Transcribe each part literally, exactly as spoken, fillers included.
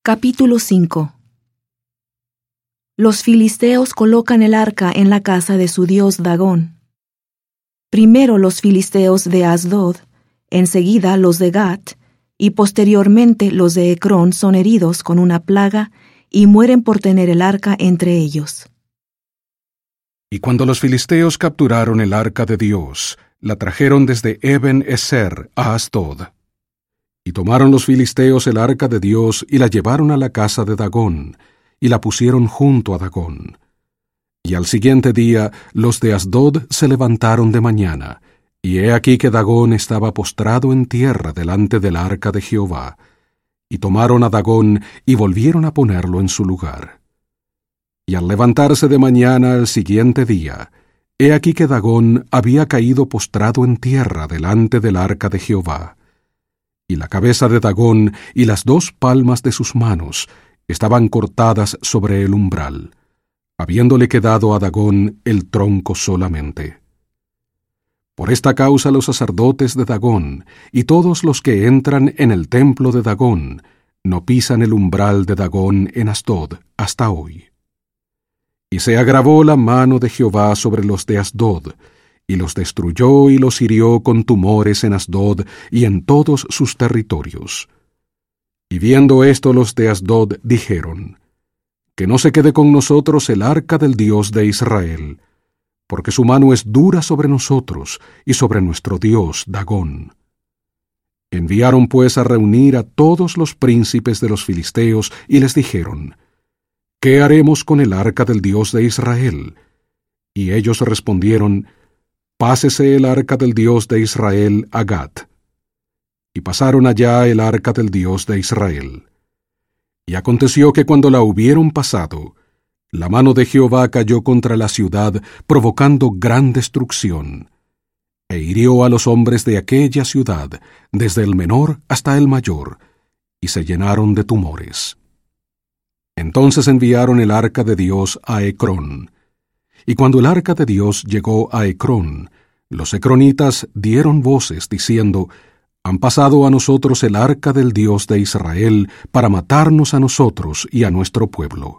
Capítulo cinco. Los filisteos colocan el arca en la casa de su dios Dagón. Primero los filisteos de Asdod, enseguida los de Gat, y posteriormente los de Ecrón son heridos con una plaga y mueren por tener el arca entre ellos. Y cuando los filisteos capturaron el arca de Dios, la trajeron desde Eben Ezer a Asdod. Y tomaron los filisteos el arca de Dios y la llevaron a la casa de Dagón, y la pusieron junto a Dagón. Y al siguiente día los de Asdod se levantaron de mañana, y he aquí que Dagón estaba postrado en tierra delante del arca de Jehová. Y tomaron a Dagón y volvieron a ponerlo en su lugar. Y al levantarse de mañana al siguiente día, he aquí que Dagón había caído postrado en tierra delante del arca de Jehová. Y la cabeza de Dagón y las dos palmas de sus manos estaban cortadas sobre el umbral, habiéndole quedado a Dagón el tronco solamente. Por esta causa los sacerdotes de Dagón y todos los que entran en el templo de Dagón no pisan el umbral de Dagón en Asdod hasta hoy. Y se agravó la mano de Jehová sobre los de Asdod, y los destruyó y los hirió con tumores en Asdod y en todos sus territorios. Y viendo esto los de Asdod dijeron, que no se quede con nosotros el arca del Dios de Israel, porque su mano es dura sobre nosotros y sobre nuestro Dios Dagón. Enviaron pues a reunir a todos los príncipes de los filisteos y les dijeron, ¿qué haremos con el arca del Dios de Israel? Y ellos respondieron, pásese el arca del Dios de Israel a Gat. Y pasaron allá el arca del Dios de Israel. Y aconteció que cuando la hubieron pasado, la mano de Jehová cayó contra la ciudad, provocando gran destrucción, e hirió a los hombres de aquella ciudad, desde el menor hasta el mayor, y se llenaron de tumores. Entonces enviaron el arca de Dios a Ecrón. Y cuando el arca de Dios llegó a Ecrón, los ecronitas dieron voces diciendo, han pasado a nosotros el arca del Dios de Israel para matarnos a nosotros y a nuestro pueblo.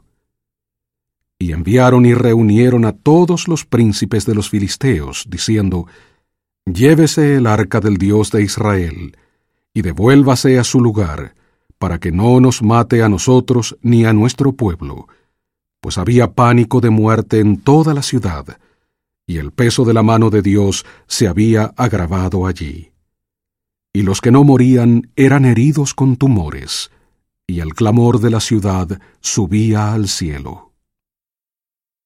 Y enviaron y reunieron a todos los príncipes de los filisteos, diciendo, llévese el arca del Dios de Israel, y devuélvase a su lugar, para que no nos mate a nosotros ni a nuestro pueblo, pues había pánico de muerte en toda la ciudad, y el peso de la mano de Dios se había agravado allí. Y los que no morían eran heridos con tumores, y el clamor de la ciudad subía al cielo.